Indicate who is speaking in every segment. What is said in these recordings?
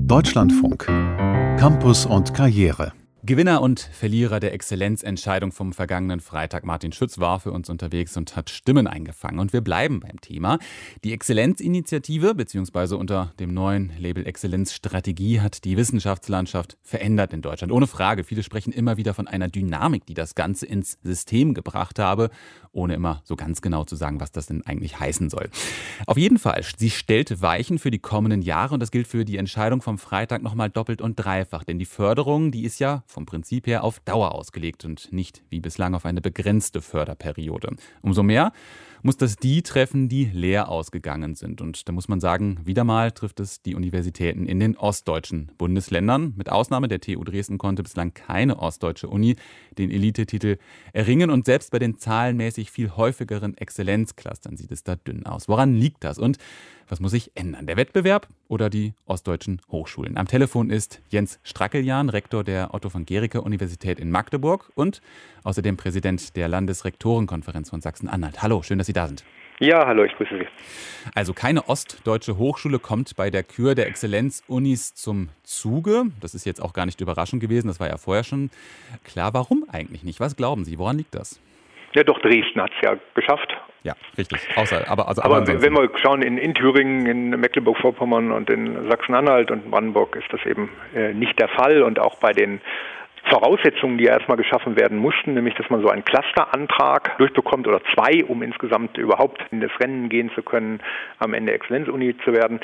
Speaker 1: Deutschlandfunk. Campus und Karriere.
Speaker 2: Gewinner und Verlierer der Exzellenzentscheidung vom vergangenen Freitag. Martin Schütz war für uns unterwegs und hat Stimmen eingefangen. Und wir bleiben beim Thema. Die Exzellenzinitiative bzw. unter dem neuen Label Exzellenzstrategie hat die Wissenschaftslandschaft verändert in Deutschland. Ohne Frage. Viele sprechen immer wieder von einer Dynamik, die das Ganze ins System gebracht habe, ohne immer so ganz genau zu sagen, was das denn eigentlich heißen soll. Auf jeden Fall, sie stellt Weichen für die kommenden Jahre und das gilt für die Entscheidung vom Freitag nochmal doppelt und dreifach. Denn die Förderung, die ist ja vom Prinzip her auf Dauer ausgelegt und nicht wie bislang auf eine begrenzte Förderperiode. Umso mehr muss das die treffen, die leer ausgegangen sind. Und da muss man sagen, wieder mal trifft es die Universitäten in den ostdeutschen Bundesländern. Mit Ausnahme der TU Dresden konnte bislang keine ostdeutsche Uni den Elitetitel erringen. Und selbst bei den zahlenmäßig viel häufigeren Exzellenzclustern sieht es da dünn aus. Woran liegt das und was muss sich ändern? Der Wettbewerb oder die ostdeutschen Hochschulen? Am Telefon ist Jens Strackeljan, Rektor der Otto-von-Guericke-Universität in Magdeburg und außerdem Präsident der Landesrektorenkonferenz von Sachsen-Anhalt. Hallo, schön, dass Sie da sind.
Speaker 3: Ja, hallo, ich grüße Sie.
Speaker 2: Also keine ostdeutsche Hochschule kommt bei der Kür der Exzellenzunis zum Zuge. Das ist jetzt auch gar nicht überraschend gewesen, das war ja vorher schon klar. Warum eigentlich nicht? Was glauben Sie, woran liegt das?
Speaker 3: Ja, doch, Dresden hat es ja geschafft.
Speaker 2: Ja, richtig. Aber
Speaker 3: wenn wir schauen, in Thüringen, in Mecklenburg-Vorpommern und in Sachsen-Anhalt und Brandenburg ist das eben nicht der Fall. Und auch bei den Voraussetzungen, die erstmal geschaffen werden mussten, nämlich dass man so einen Clusterantrag durchbekommt oder zwei, um insgesamt überhaupt in das Rennen gehen zu können, am Ende Exzellenzuni zu werden.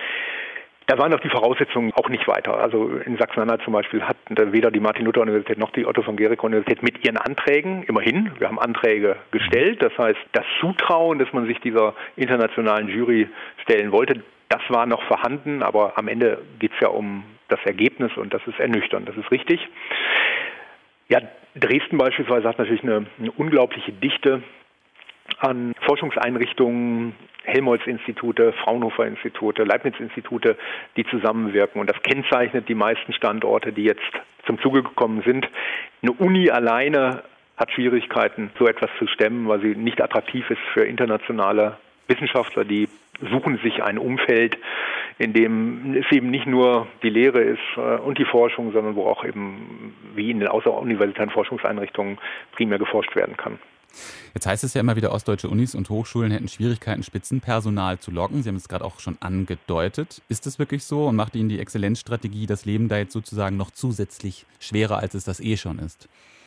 Speaker 3: Da waren doch die Voraussetzungen auch nicht weiter. Also in Sachsen-Anhalt zum Beispiel hat weder die Martin-Luther-Universität noch die Otto-von-Guericke-Universität mit ihren Anträgen, immerhin, wir haben Anträge gestellt. Das heißt, das Zutrauen, dass man sich dieser internationalen Jury stellen wollte, das war noch vorhanden. Aber am Ende geht es ja um das Ergebnis und das ist ernüchternd, das ist richtig. Ja, Dresden beispielsweise hat natürlich eine unglaubliche Dichte an Forschungseinrichtungen, Helmholtz-Institute, Fraunhofer-Institute, Leibniz-Institute, die zusammenwirken. Und das kennzeichnet die meisten Standorte, die jetzt zum Zuge gekommen sind. Eine Uni alleine hat Schwierigkeiten, so etwas zu stemmen, weil sie nicht attraktiv ist für internationale Wissenschaftler, die suchen sich ein Umfeld, in dem es eben nicht nur die Lehre ist und die Forschung, sondern wo auch eben wie in den außeruniversitären Forschungseinrichtungen primär geforscht werden kann.
Speaker 2: Jetzt heißt es ja immer wieder, ostdeutsche Unis und Hochschulen hätten Schwierigkeiten, Spitzenpersonal zu locken. Sie haben es gerade auch schon angedeutet. Ist das wirklich so und macht Ihnen die Exzellenzstrategie das Leben da jetzt sozusagen noch zusätzlich schwerer, als es das schon ist?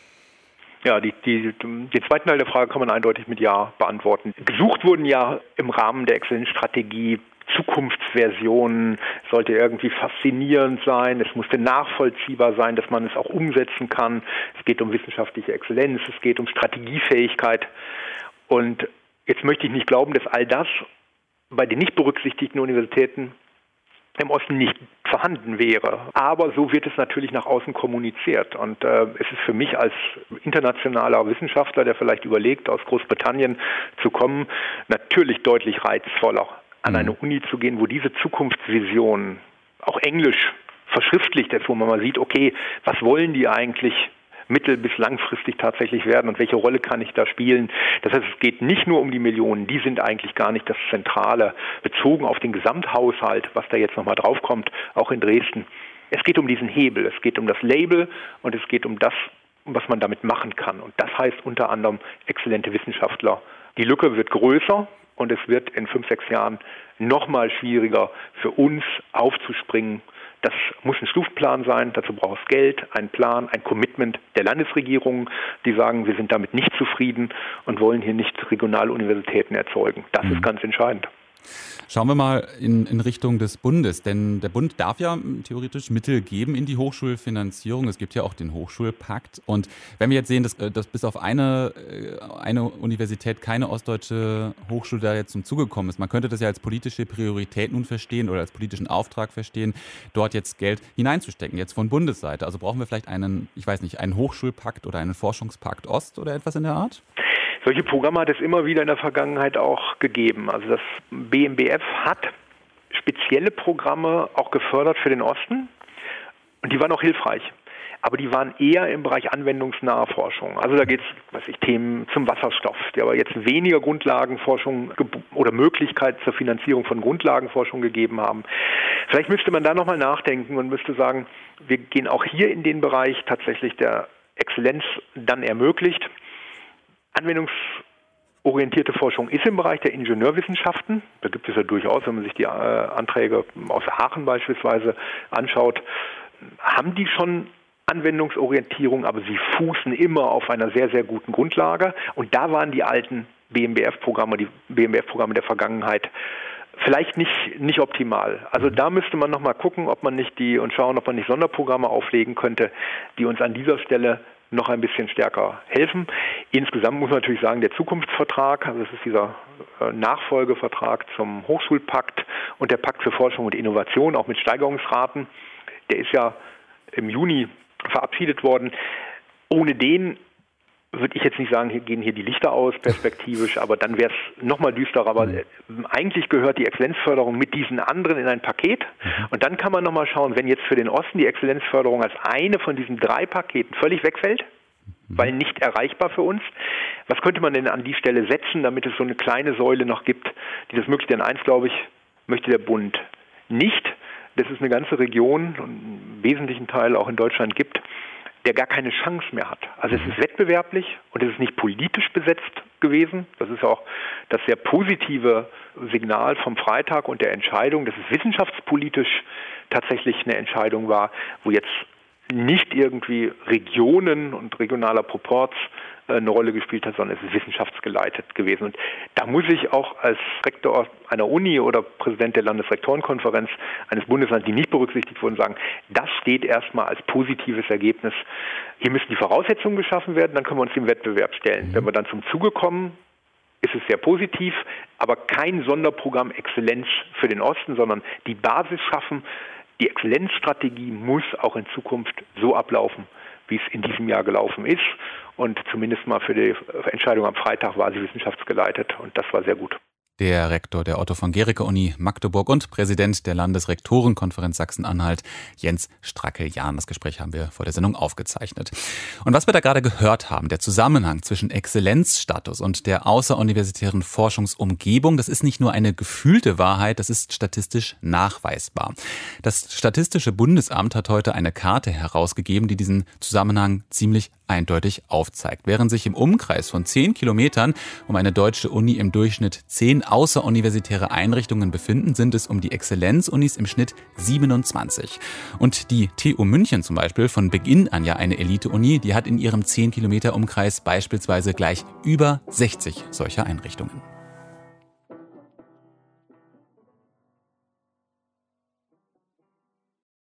Speaker 3: Ja, den zweiten Teil der Frage kann man eindeutig mit Ja beantworten. Gesucht wurden ja im Rahmen der Exzellenzstrategie Zukunftsversionen, sollte irgendwie faszinierend sein, es musste nachvollziehbar sein, dass man es auch umsetzen kann. Es geht um wissenschaftliche Exzellenz, es geht um Strategiefähigkeit. Und jetzt möchte ich nicht glauben, dass all das bei den nicht berücksichtigten Universitäten im Osten nicht vorhanden wäre. Aber so wird es natürlich nach außen kommuniziert. Und es ist für mich als internationaler Wissenschaftler, der vielleicht überlegt, aus Großbritannien zu kommen, natürlich deutlich reizvoller, an eine Uni zu gehen, wo diese Zukunftsvision auch englisch verschriftlicht ist, wo man mal sieht, okay, was wollen die eigentlich mittel- bis langfristig tatsächlich werden und welche Rolle kann ich da spielen. Das heißt, es geht nicht nur um die Millionen, die sind eigentlich gar nicht das Zentrale, bezogen auf den Gesamthaushalt, was da jetzt nochmal draufkommt, auch in Dresden. Es geht um diesen Hebel, es geht um das Label und es geht um das, was man damit machen kann. Und das heißt unter anderem exzellente Wissenschaftler. Die Lücke wird größer und es wird in 5, 6 Jahren nochmal schwieriger für uns aufzuspringen. Das muss ein Stufenplan sein, dazu braucht es Geld, einen Plan, ein Commitment der Landesregierung, die sagen, wir sind damit nicht zufrieden und wollen hier nicht Regionaluniversitäten erzeugen. Das ist ganz entscheidend.
Speaker 2: Schauen wir mal in Richtung des Bundes, denn der Bund darf ja theoretisch Mittel geben in die Hochschulfinanzierung. Es gibt ja auch den Hochschulpakt. Und wenn wir jetzt sehen, dass bis auf eine Universität keine ostdeutsche Hochschule da jetzt zum Zuge gekommen ist, man könnte das ja als politische Priorität nun verstehen oder als politischen Auftrag verstehen, dort jetzt Geld hineinzustecken, jetzt von Bundesseite. Also brauchen wir vielleicht einen Hochschulpakt oder einen Forschungspakt Ost oder etwas in der Art?
Speaker 3: Solche Programme hat es immer wieder in der Vergangenheit auch gegeben. Also das BMBF hat spezielle Programme auch gefördert für den Osten und die waren auch hilfreich. aber die waren eher im Bereich anwendungsnahe Forschung. Also da geht es, Themen zum Wasserstoff, die aber jetzt weniger Grundlagenforschung oder Möglichkeit zur Finanzierung von Grundlagenforschung gegeben haben. Vielleicht müsste man da nochmal nachdenken und müsste sagen, wir gehen auch hier in den Bereich tatsächlich der Exzellenz dann ermöglicht. Anwendungsorientierte Forschung ist im Bereich der Ingenieurwissenschaften. Da gibt es ja durchaus, wenn man sich die Anträge aus Aachen beispielsweise anschaut, haben die schon Anwendungsorientierung, aber sie fußen immer auf einer sehr, sehr guten Grundlage. Und da waren die alten BMBF-Programme der Vergangenheit vielleicht nicht optimal. Also da müsste man nochmal gucken, ob man nicht Sonderprogramme auflegen könnte, die uns an dieser Stelle noch ein bisschen stärker helfen. Insgesamt muss man natürlich sagen, der Zukunftsvertrag, also das ist dieser Nachfolgevertrag zum Hochschulpakt und der Pakt für Forschung und Innovation, auch mit Steigerungsraten, der ist ja im Juni verabschiedet worden. Ohne den würde ich jetzt nicht sagen, hier gehen hier die Lichter aus, perspektivisch, aber dann wäre es nochmal düsterer. Aber eigentlich gehört die Exzellenzförderung mit diesen anderen in ein Paket. Und dann kann man nochmal schauen, wenn jetzt für den Osten die Exzellenzförderung als eine von diesen 3 Paketen völlig wegfällt, weil nicht erreichbar für uns, was könnte man denn an die Stelle setzen, damit es so eine kleine Säule noch gibt, die das möglich. Denn eins, glaube ich, möchte der Bund nicht, dass es eine ganze Region, einen wesentlichen Teil auch in Deutschland gibt, der gar keine Chance mehr hat. Also es ist wettbewerblich und es ist nicht politisch besetzt gewesen. Das ist auch das sehr positive Signal vom Freitag und der Entscheidung, dass es wissenschaftspolitisch tatsächlich eine Entscheidung war, wo jetzt nicht irgendwie Regionen und regionaler Proporz eine Rolle gespielt hat, sondern es ist wissenschaftsgeleitet gewesen. Und da muss ich auch als Rektor einer Uni oder Präsident der Landesrektorenkonferenz eines Bundeslandes, die nicht berücksichtigt wurden, sagen, das steht erstmal als positives Ergebnis. Hier müssen die Voraussetzungen geschaffen werden, dann können wir uns dem Wettbewerb stellen. Wenn wir dann zum Zuge kommen, ist es sehr positiv, aber kein Sonderprogramm Exzellenz für den Osten, sondern die Basis schaffen. Die Exzellenzstrategie muss auch in Zukunft so ablaufen, wie es in diesem Jahr gelaufen ist. Und zumindest mal für die Entscheidung am Freitag war sie wissenschaftsgeleitet und das war sehr gut.
Speaker 2: Der Rektor der Otto von Guericke Uni Magdeburg und Präsident der Landesrektorenkonferenz Sachsen-Anhalt, Jens Strackel-Jahn. Das Gespräch haben wir vor der Sendung aufgezeichnet. Und was wir da gerade gehört haben, der Zusammenhang zwischen Exzellenzstatus und der außeruniversitären Forschungsumgebung, das ist nicht nur eine gefühlte Wahrheit, das ist statistisch nachweisbar. Das Statistische Bundesamt hat heute eine Karte herausgegeben, die diesen Zusammenhang ziemlich eindeutig aufzeigt. Während sich im Umkreis von 10 Kilometern um eine deutsche Uni im Durchschnitt 10 außeruniversitäre Einrichtungen befinden, sind es um die Exzellenzunis im Schnitt 27. Und die TU München zum Beispiel, von Beginn an ja eine Elite-Uni, die hat in ihrem 10 Kilometer Umkreis beispielsweise gleich über 60 solcher Einrichtungen.